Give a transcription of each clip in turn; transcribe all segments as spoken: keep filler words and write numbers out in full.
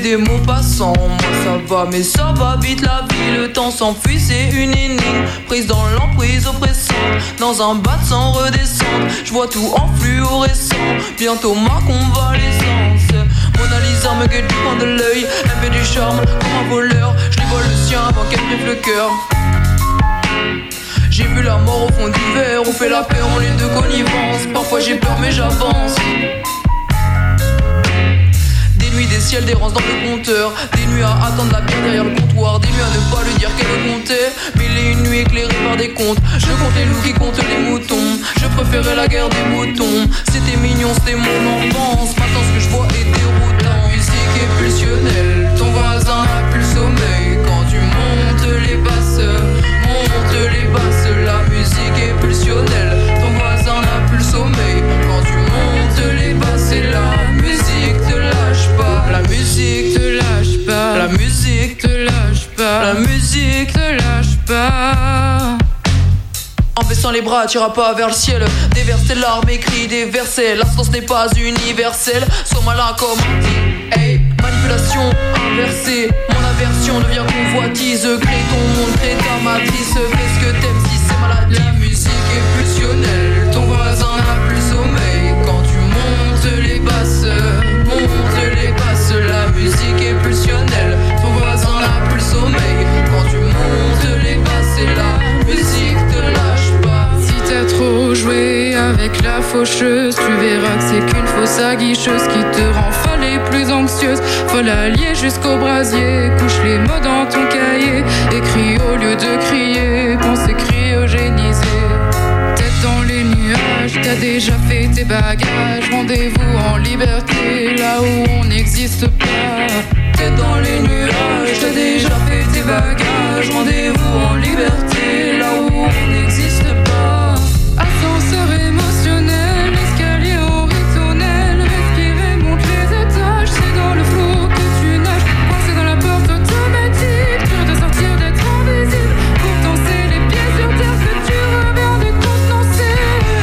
des mots passants. Moi ça va mais ça va vite la vie. Le temps s'enfuit, c'est une énigme prise dans l'emprise oppressante. Dans un bas de sang redescendre, je vois tout en fluorescent. Bientôt ma convalescence. Mona Lisa me guette du coin de l'œil. Elle fait du charme comme un voleur. Je lui vole le sien avant qu'elle brûle le cœur. J'ai vu la mort au fond du verre. On fait la paix en ligne de connivence. Parfois j'ai peur mais j'avance. Des nuits, des ciels, des rances dans le compteur. Des nuits à attendre la bière derrière le comptoir. Des nuits à ne pas lui dire qu'elle est comptée. Mille et une nuits éclairées par des contes. Je compte les loups qui comptent les moutons. Je préférais la guerre des moutons. C'était mignon, c'était mon enfance. Maintenant ce que je vois est déroutant. La musique est pulsionnelle. Ton voisin n'a plus le sommeil. Quand tu montes les basses, monte les basses. La musique est pulsionnelle. Ton voisin n'a plus le sommeil. Quand tu montes les basses, et la musique te lâche pas. La musique te lâche pas. La musique te lâche pas. La musique te lâche pas. En baissant les bras, tu iras pas vers le ciel. Déverse tes larmes, écris des versets. L'instance n'est pas universelle. Sois malin comme hey, manipulation inversée. Mon aversion devient convoitise. Crée ton monde, crée ta matrice. Fais ce que t'aimes si c'est maladif. La musique est pulsionnelle. Ton voisin n'a plus le sommeil. Quand tu montes les basses, monte les basses. La musique est pulsionnelle. Ton voisin n'a plus le sommeil. Quand tu montes les basses, et la musique te lâche pas. Si t'as trop joué avec la faucheuse, tu verras que c'est qu'une fausse aguicheuse qui te rend folle et plus anxieuse. Folle alliée jusqu'au brasier. Couche les mots dans ton cahier. Écris au lieu de crier. Pensée cryogénisée. Tête dans les nuages, t'as déjà fait tes bagages. Rendez-vous en liberté, là où on n'existe pas. Tête dans les nuages, t'as déjà fait tes bagages. Rendez-vous en liberté, là où on n'existe pas. Ascenseur émotionnel, escalier horizonnel. Respirer, monte les étages, c'est dans le flot que tu nages. Coincé dans la porte automatique, dur de sortir d'être invisible. Pourtant c'est les pieds sur terre que tu reviens de contenancer.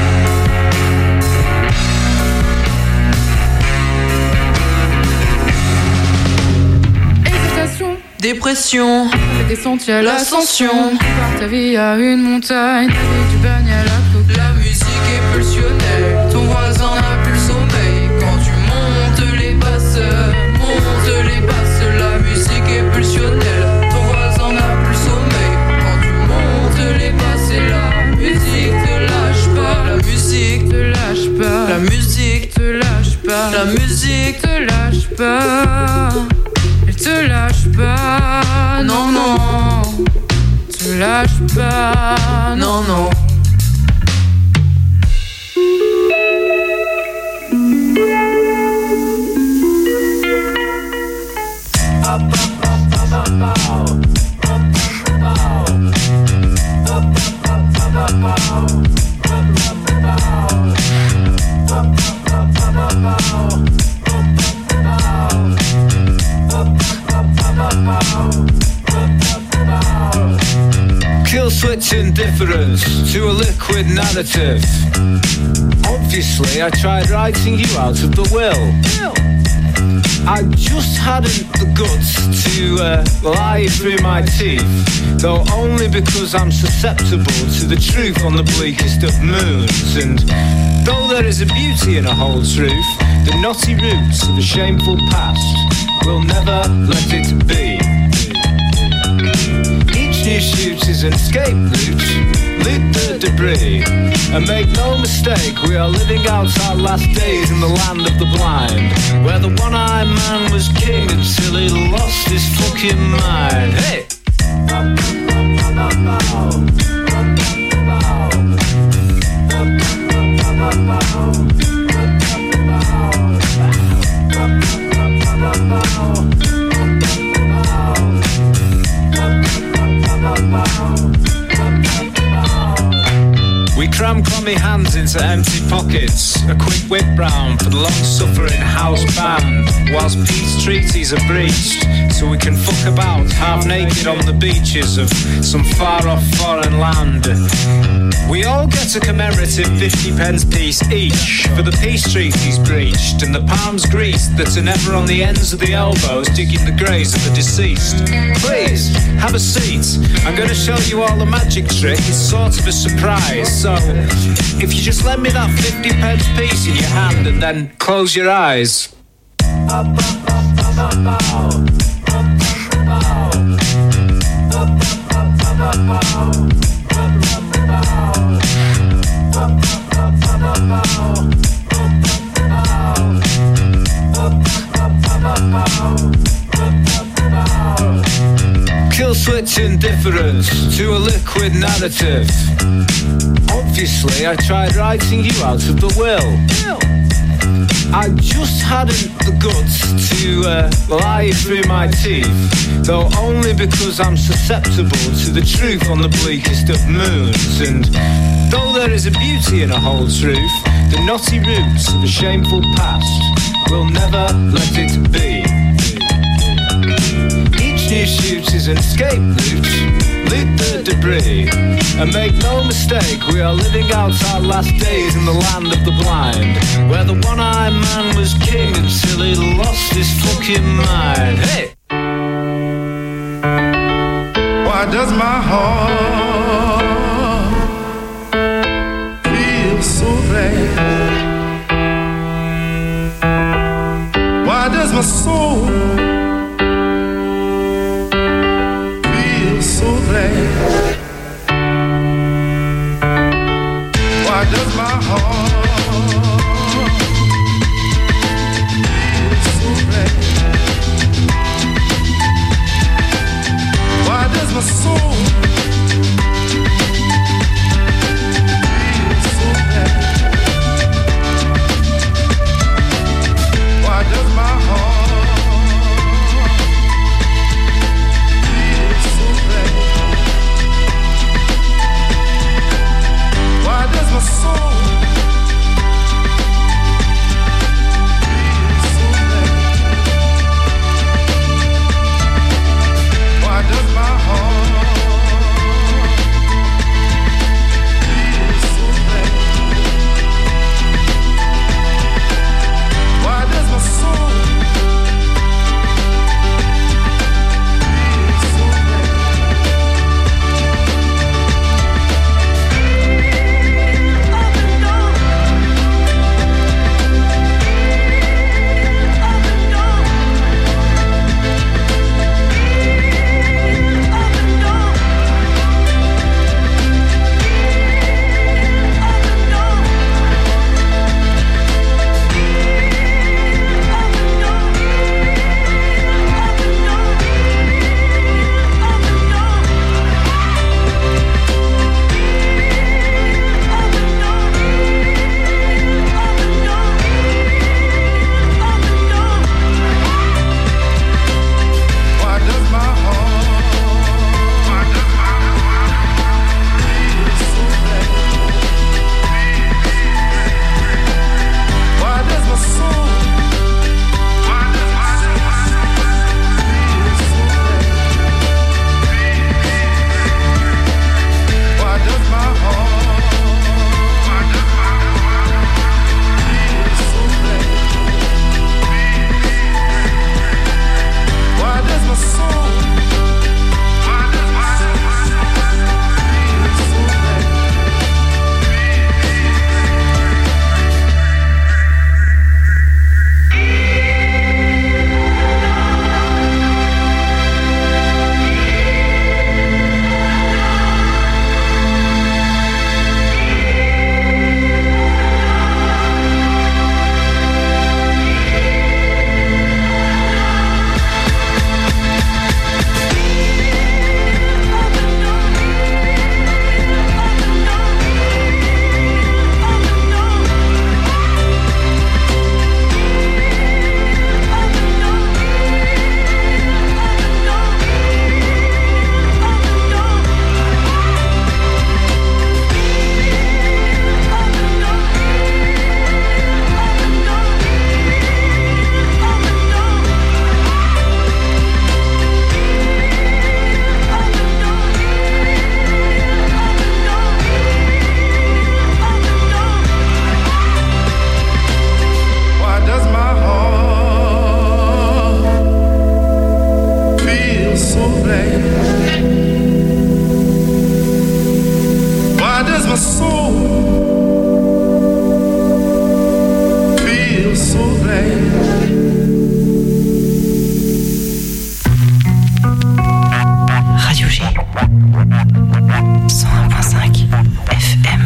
Hésitation, dépression, avec des sentiers à l'ascension. Par ta vie à une montagne, avec du bagne à la coque. La musique est pulsionnelle. Ton voisin n'a plus le sommeil. Quand tu montes les basses, monte les basses. La musique est pulsionnelle. Ton voisin n'a plus le sommeil. Quand tu montes les basses, et la musique te lâche pas. La musique te lâche pas. La musique te lâche pas. La musique te lâche pas. Elle te lâche pas. Non, non. Te lâche pas. Non, non. Kill switch indifference to a liquid narrative. Obviously, I tried writing you out of the will. I just hadn't the guts to uh, lie through my teeth, though only because I'm susceptible to the truth on the bleakest of moons. And though there is a beauty in a whole truth, the knotty roots of a shameful past will never let it be. Each new shoot is an escape route, loot the debris, and make no mistake, we are living out our last days in the land of the blind, where the one-eyed man was king until he lost his fucking mind. Hey! We cram crummy hands into empty pockets, a quick whip round for the long-suffering house band, whilst peace treaties are breached, so we can fuck about half-naked on the beaches of some far-off foreign land. We all get a commemorative fifty pence piece each for the peace treaties breached and the palms greased that are never on the ends of the elbows digging the graves of the deceased. Please, have a seat. I'm going to show you all a magic trick. It's sort of a surprise. So, if you just lend me that fifty pence piece in your hand and then close your eyes. Kill switch indifference to a liquid narrative. Obviously, I tried writing you out of the will. I just hadn't the guts to uh, lie through my teeth, though only because I'm susceptible to the truth on the bleakest of moons. And though there is a beauty in a whole truth, the knotty roots of a shameful past will never let it be. Each new shoot is an escape route. Loot the debris and make no mistake, we are living out our last days in the land of the blind, where the one-eyed man was king until he lost his fucking mind. Hey! Why does my heart feel so bad? Why does my soul so glad? Why does my heart feel so glad? Why does my soul my soul feel so glad? Radio G cent un point cinq F M.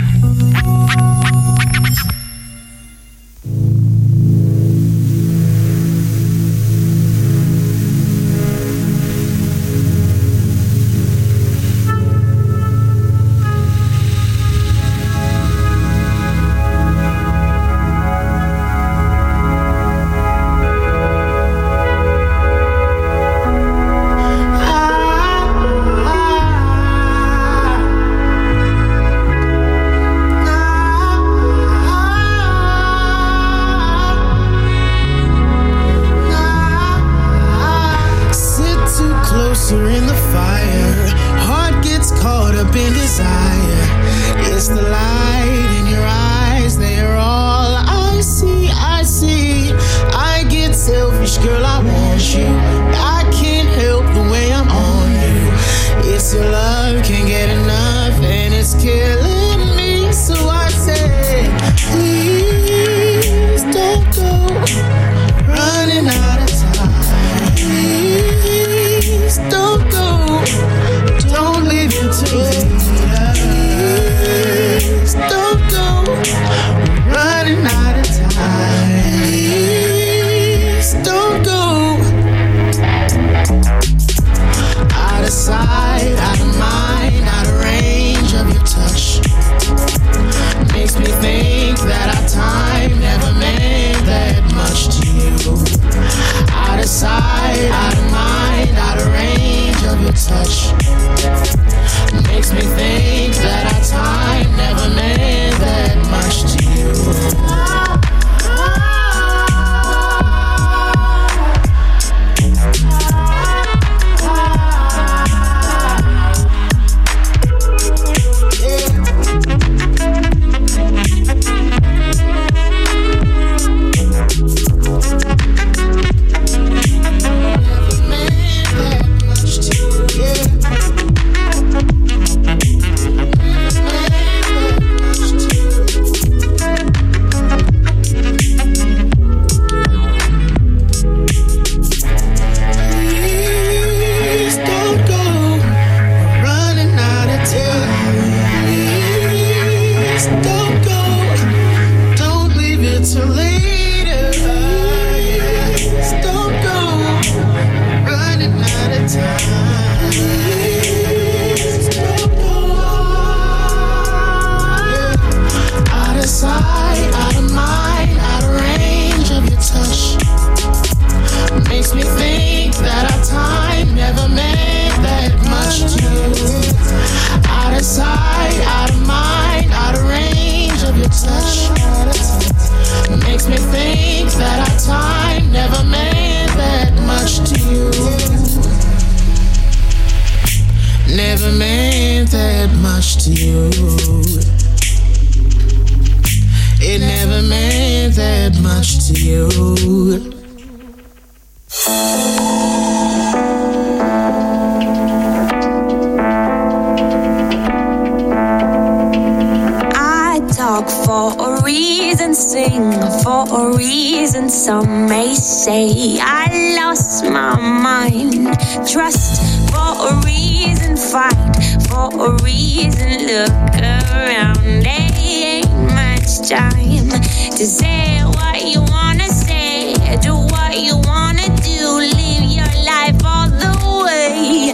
Some may say I lost my mind. Trust for a reason, fight for a reason. Look around, there ain't much time to say what you wanna say, do what you wanna do, live your life all the way.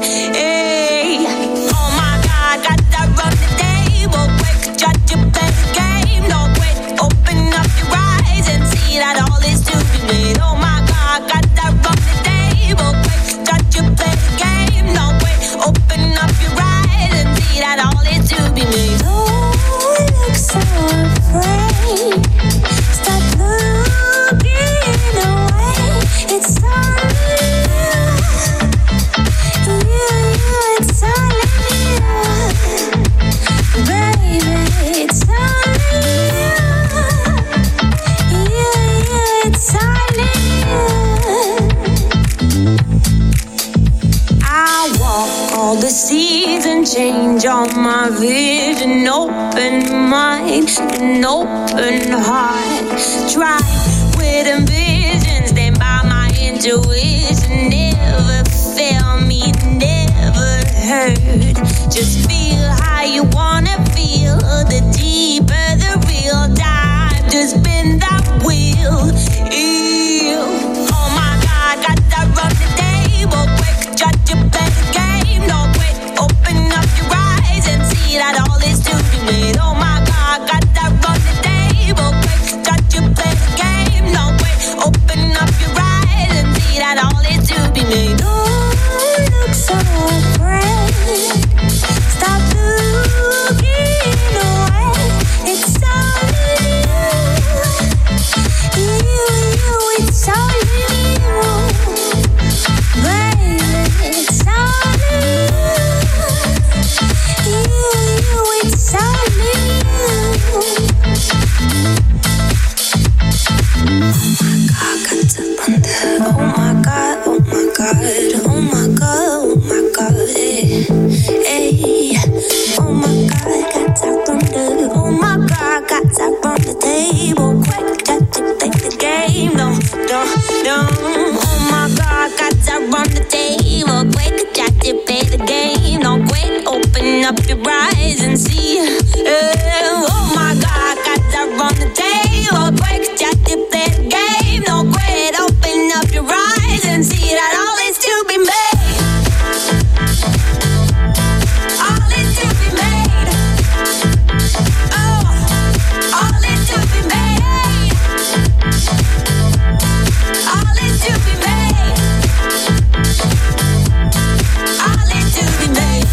Hey. Oh my God, got that run the table. Quick, judge you play the game. No wait, open up your eyes and see that all is to be made. Oh my God, got that run the table. Quick, judge you play the game. No wait, open up your eyes and see that all is to be made. Don't look so afraid. Stop looking away. It's on my vision, open mind, an open heart. Try with ambition, stand by my intuition. Never fail me, never hurt. Just feel how you wanna feel. The deeper the real dive, just spin that wheel. Ew. Oh my God, got that run the table. Quick, try to play the game. No wait, open up your eyes and see that all is to be made. Oh my God, got that run the table. Quick, try to play the game. No wait, open up your eyes and see that all is to be made. Don't look so afraid. Stop looking away. It's all in you. You, you, it's all in you. Baby, it's all in you. You, you, it's all in you. Oh my God, oh my God, oh my God, oh my God, hey, hey. Oh my God, got that from the, oh my God, got that from the table. Quick, got to play the game, no, no, no. Oh my God, got that from the table. Quick, got to play the game, no, quick, open up your eyes and see. Uh, oh my God, got that from the table. Quick, got to play the game, no, quit, open up your eyes and see that all is to be made. All is to be made. Oh, all is to be made. All is to be made. All is to be made.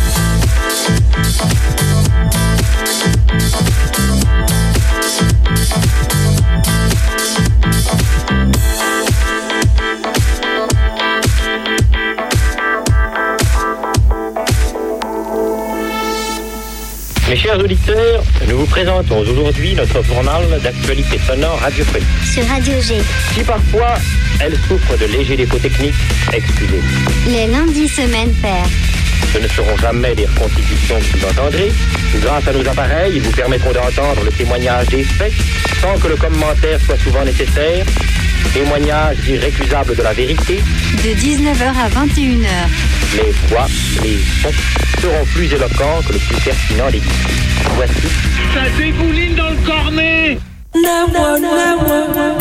Mes chers auditeurs, nous vous présentons aujourd'hui notre journal d'actualité sonore radiophonique. Sur Radio G. Si parfois elle souffre de légers défauts techniques, excusez. Les lundis semaines paires. Ce ne seront jamais des reconstitutions que vous entendrez. Grâce à nos appareils, ils vous permettront d'entendre le témoignage des faits sans que le commentaire soit souvent nécessaire. Témoignage irrécusable de la vérité. De dix-neuf heures à vingt et une heures. Les voix, les sons seront plus éloquents que le plus pertinent des discours. Voici. Ça dégouline dans le cornet. Never, never.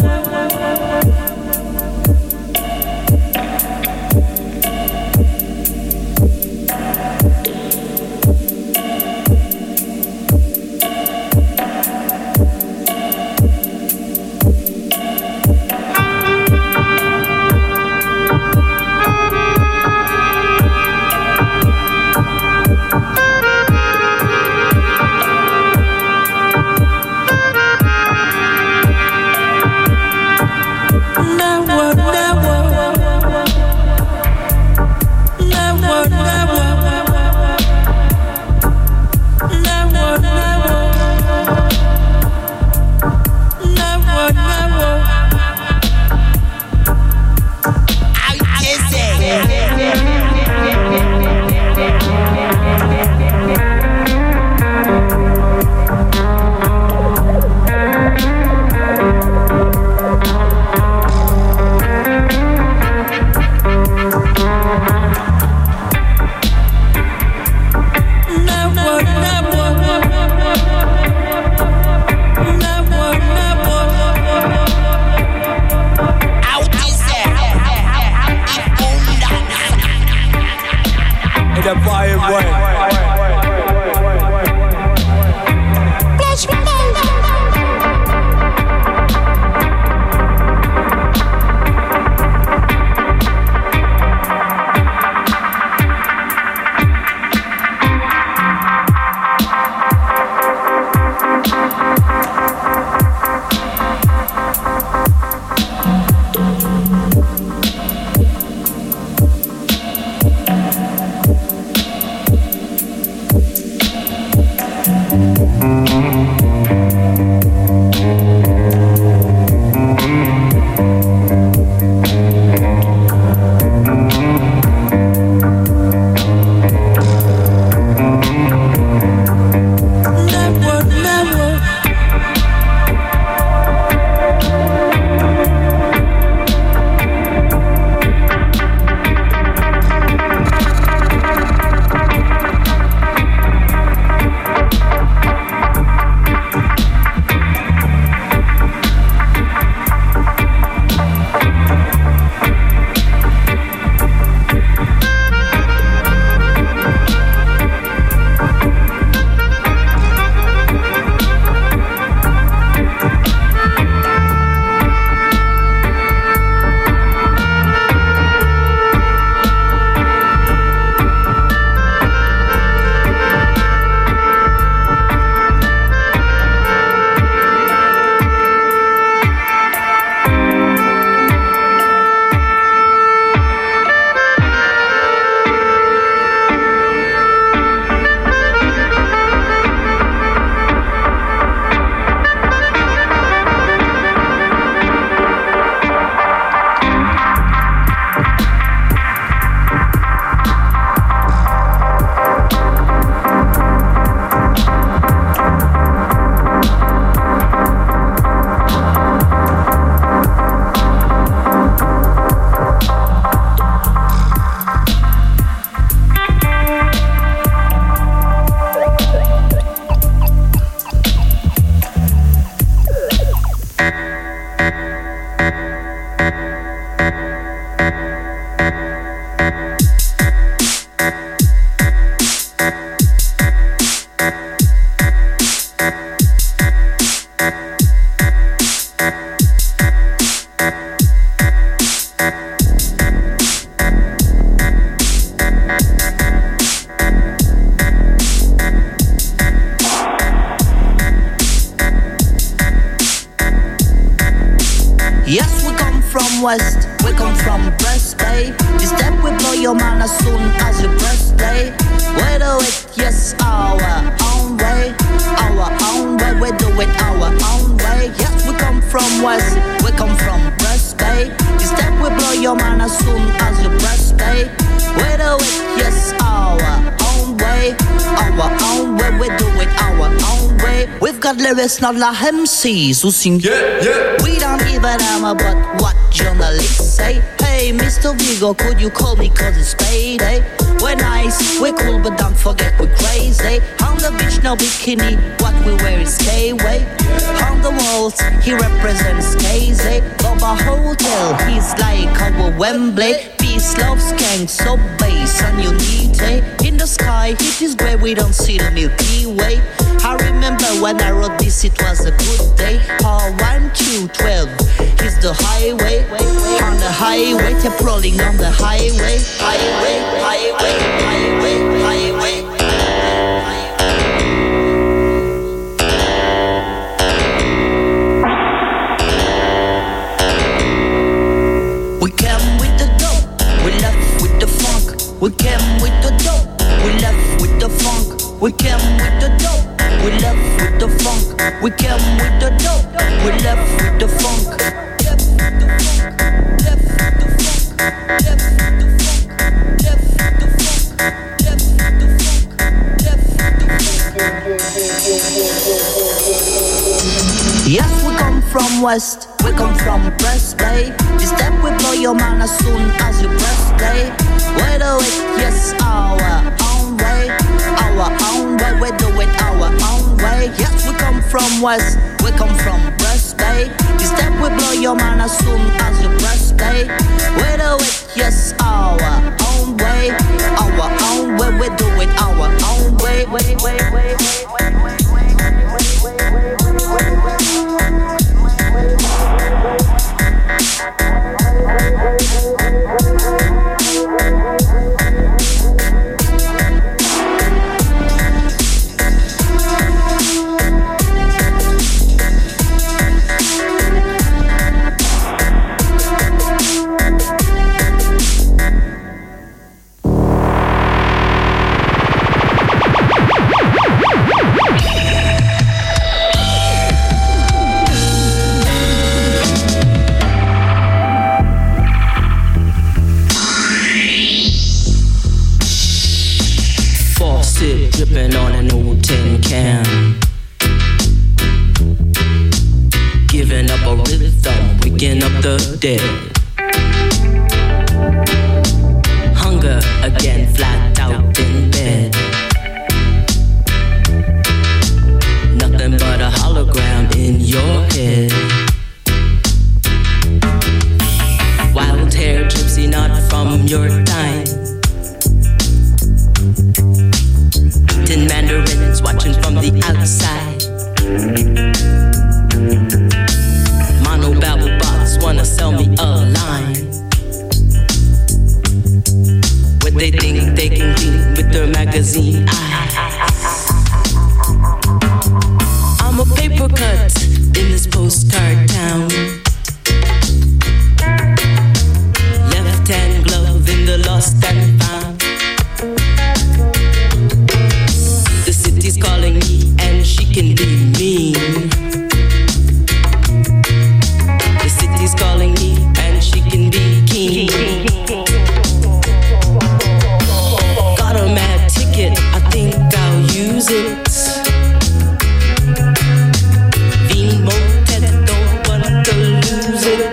west, we come from Breast Bay. This step we blow your man as soon as your birthday. We do it, yes, our own way. Our own way, we do it our own way. Yes, we come from west, we come from Breast Bay. This step we blow your man as soon as your birthday. We do it, yes, our own way. Our own way, we do it our own way. We've got lyrics not like M Cs who sing yeah, yeah. We don't give a damn about what journalists say. Hey, Mister Vigo, could you call me cause it's payday? We're nice, we're cool, but don't forget we're crazy. On the beach, no bikini, what we wear is K-Way. On the walls, he represents K Z. Boba Hotel, he's like our Wembley. Peace, love, skank, so bass, and you need it. In the sky, it is grey, we don't see the Milky Way. I remember when I wrote this, it was a good day. Oh, one, two, twelve, is the highway. On the highway, kept rolling on the highway. Highway, highway, highway, highway. We came with the dope, we left with the funk. We came with the dope, we left with the funk. We came with the dope, we left with the funk. We came with the dope, we left with the funk. Left with the funk, left with the funk, left with the funk, left with the funk, left with the funk, left with the funk. Yes, we come from west, we come from Breast Bay. This step we blow your man as soon as your birthday. We do it, yes, our own way. Our own way, we do it our own way. Yes, we come from west, we come from Breast Bay. This step we blow your man as soon as your birthday. We do it, yes, our own way. Our own way, we do it our own way. Wait, wait, wait, wait. Dripping on an old tin can, giving up a rhythm, waking up the dead. Hunger again, flat out in bed. Nothing but a hologram in your head. Wild hair, gypsy, not from your time. Tin mandarins watching from the outside. Mono babble bots wanna sell me a line. What they think they can clean with their magazine eyes. I'm a paper cut in this postcard town. Left hand glove in the lost and found. The city's calling me and she can be mean. The city's calling me and she can be keen. Got a mad ticket, I think I'll use it. Being moted, don't want to lose it.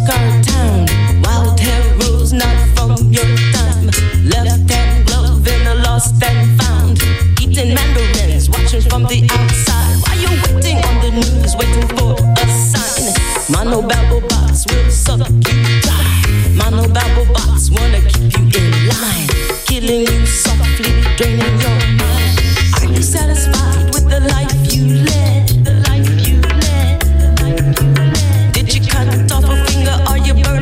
scar town. Wild hair rules not from your time. Left hand glove in a lost and found. Eating mandarins, watching from the outside. While you're waiting on the news, waiting for a sign. Mono babble box will suck you dry. Mono babble box wanna keep you in line. Killing you softly, draining your mind. Are you satisfied with the life you led? The life you led, the life you led. Did you cut off a finger or you burned?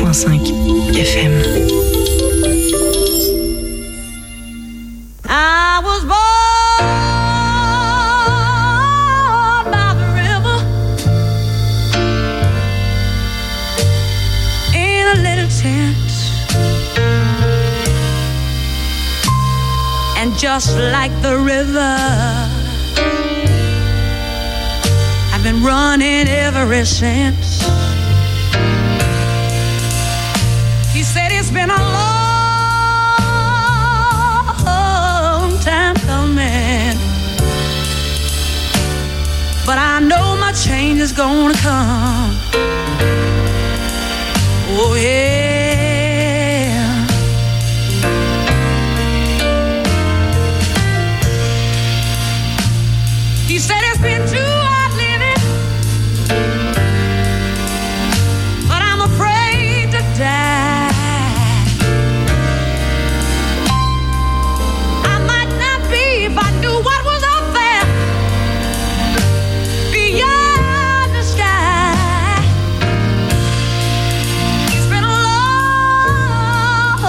point cinq F M. I was born by the river in a little tent, and just like the river, I've been running ever since. He said it's been a long time coming, but I know my change is gonna come. Oh yeah. He said it's been too hard living, but I'm afraid to die. If I knew what was up there beyond the sky. It's been a long,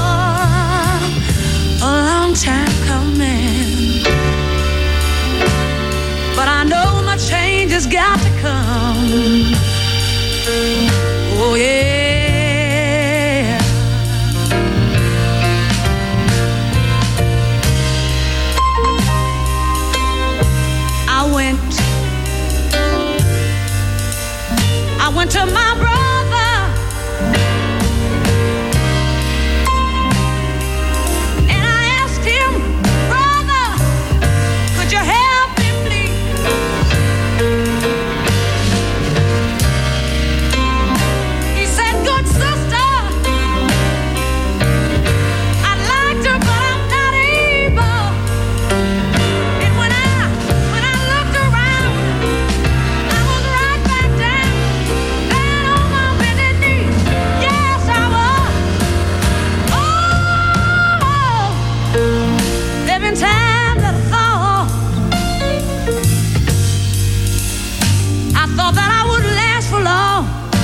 a long time coming, but I know my change has got to come. Oh yeah. I went to my brother and I asked him, brother, could you help me please? He said, good sister, I'd like to, but I'm not able. And when I, when I looked around, I was right back down. Time that I thought I thought that I wouldn't last for long,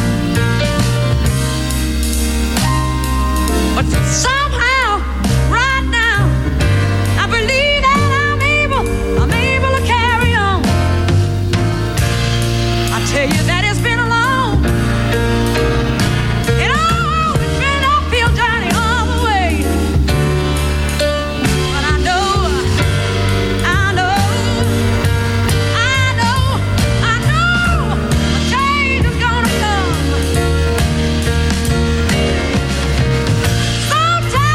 but somehow right now I believe that I'm able I'm able to carry on. I tell you that it's been a long and oh, it's been an uphill journey all the way. Sometimes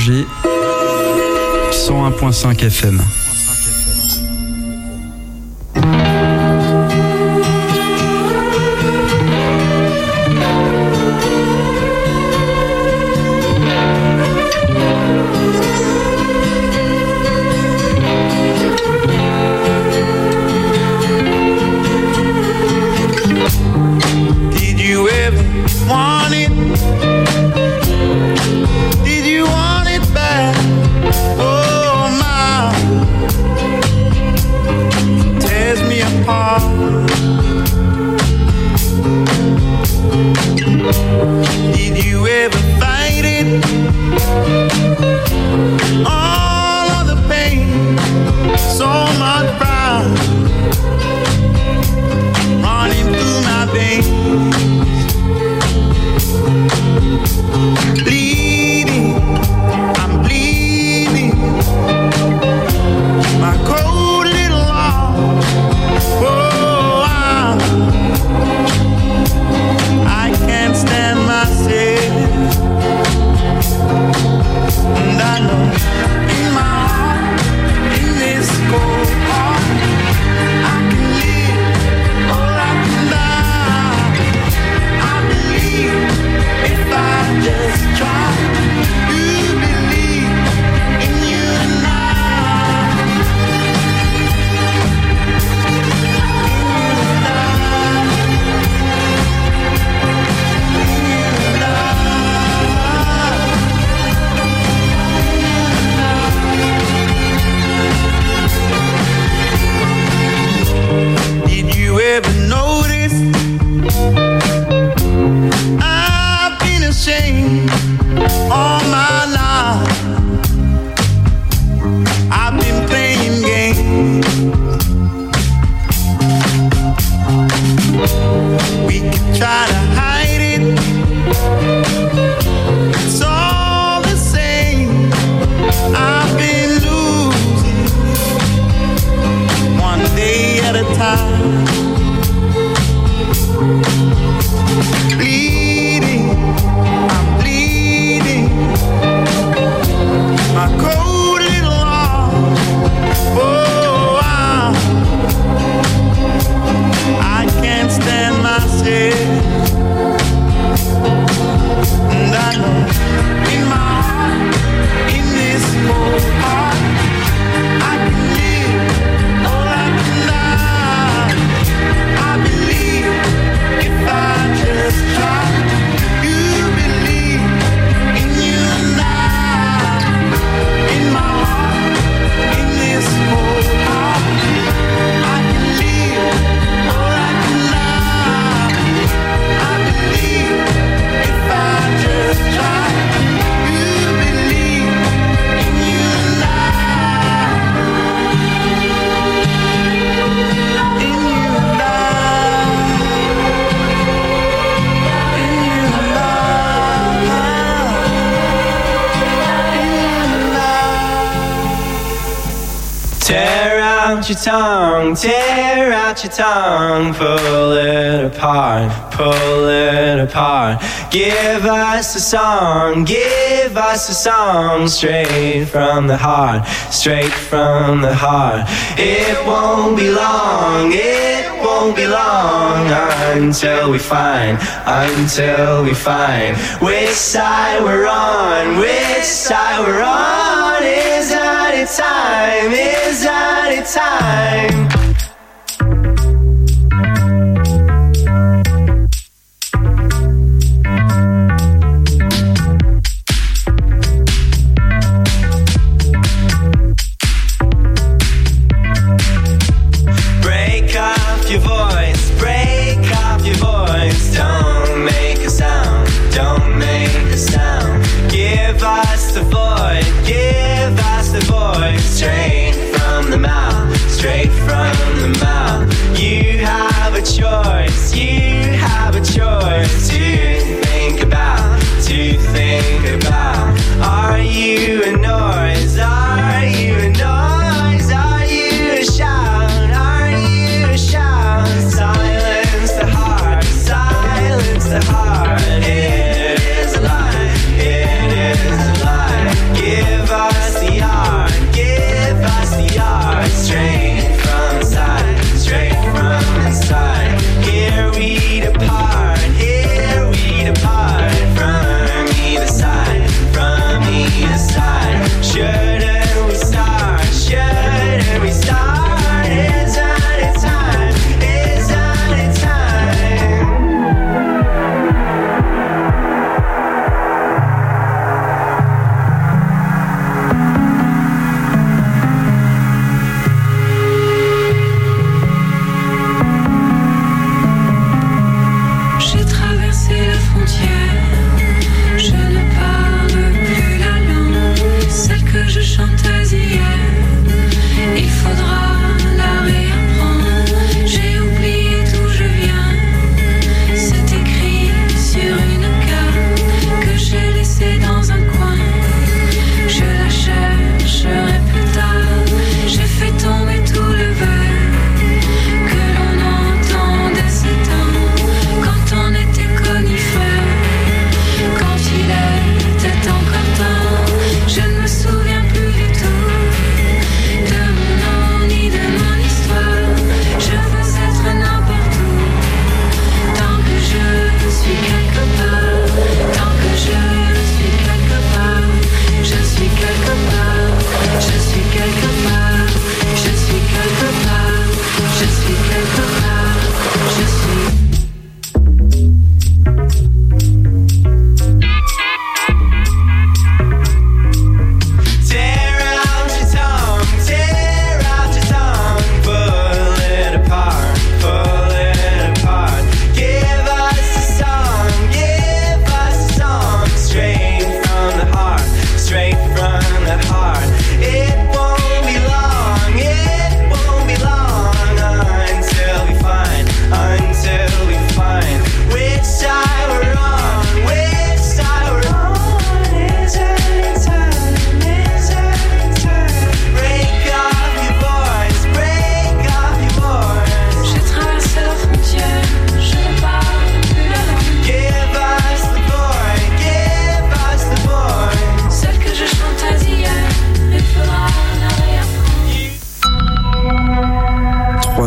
G cent un point cinq F M. Your tongue, tear out your tongue, pull it apart, pull it apart. Give us a song, give us a song, straight from the heart, straight from the heart. It won't be long, it won't be long until we find, until we find which side we're on, which side we're on. Is that it time, is that it time? Straight from the mouth, straight from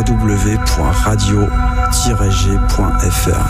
w w w point radio tiret g point f r.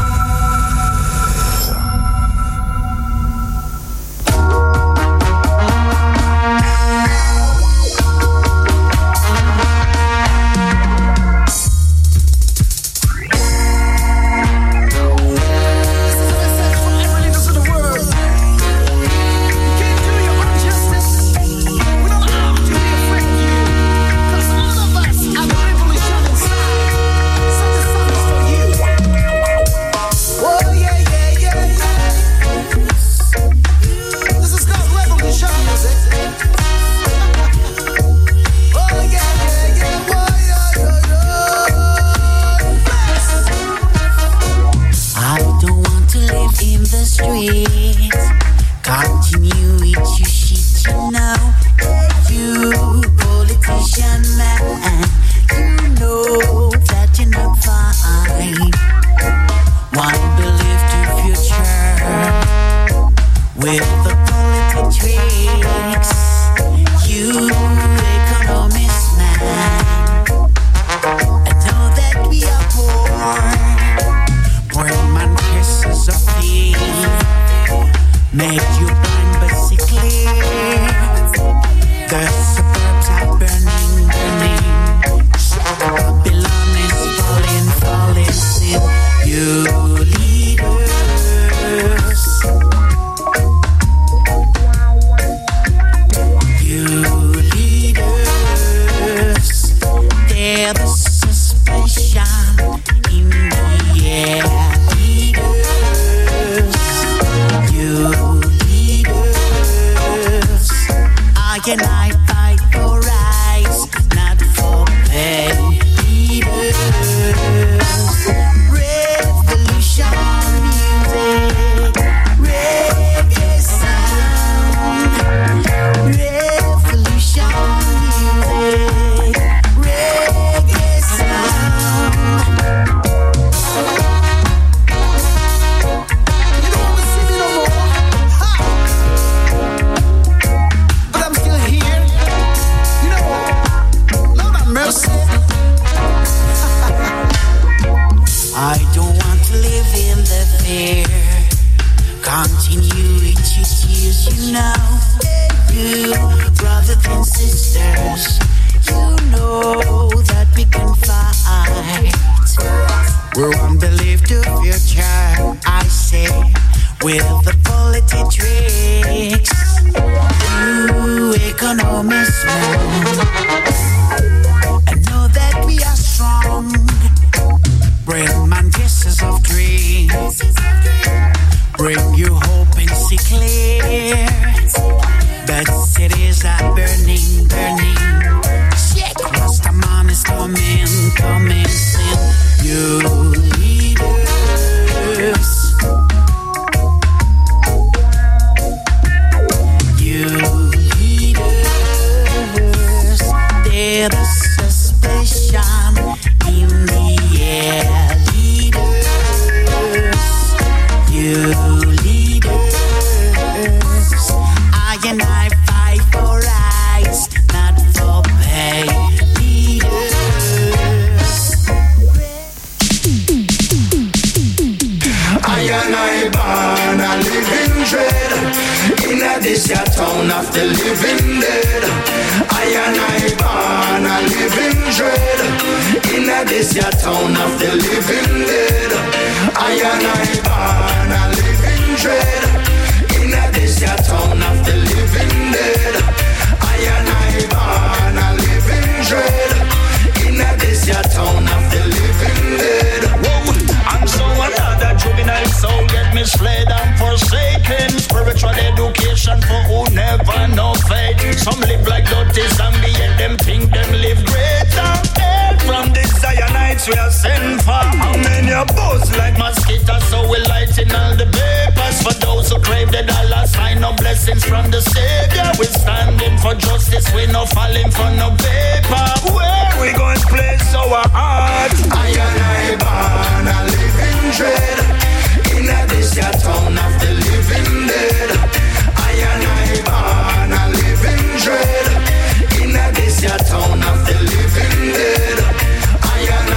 Town of the living dead. I and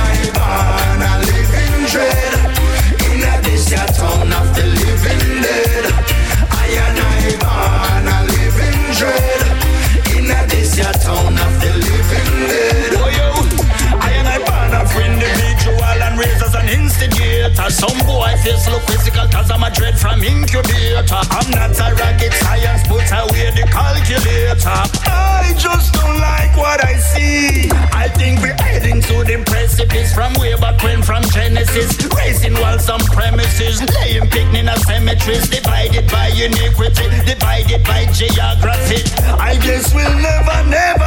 sequence from Genesis, raising walls on premises, laying picnic in cemeteries, divided by iniquity, divided by geography. I guess we'll never, never